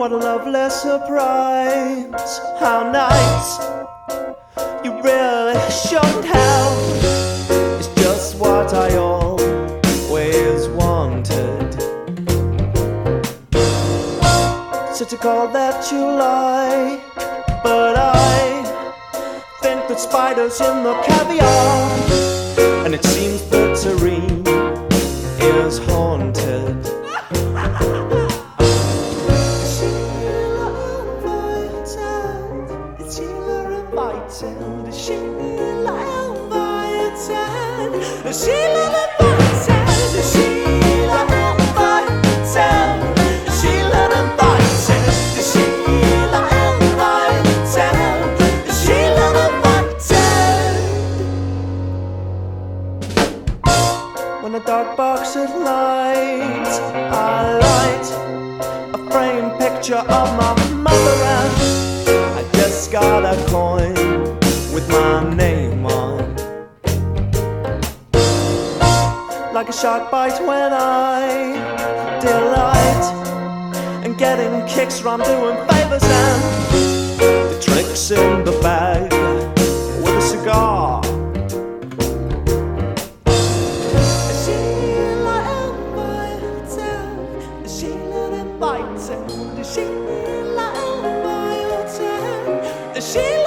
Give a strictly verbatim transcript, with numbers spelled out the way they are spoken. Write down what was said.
What a lovely surprise. How nice. You really shouldn't have. It's just what I always wanted. Such a call that you like, but I think that spiders in the caviar, and it seems the terrine is haunted. Is Sheila invited? Is Sheila invited? Is Sheila invited? Is Sheila invited? Is Sheila invited? Is Sheila invited? Is Sheila invited? When the dark box it lights, I light a framed picture of my mother, and I just got a coin with my name on. Like a shark bite when I delight in getting kicks from doing favors, and the tricks in the bag with a cigar. Is Sheila invited? Is Sheila invited? Is Sheila invited? Is Sheila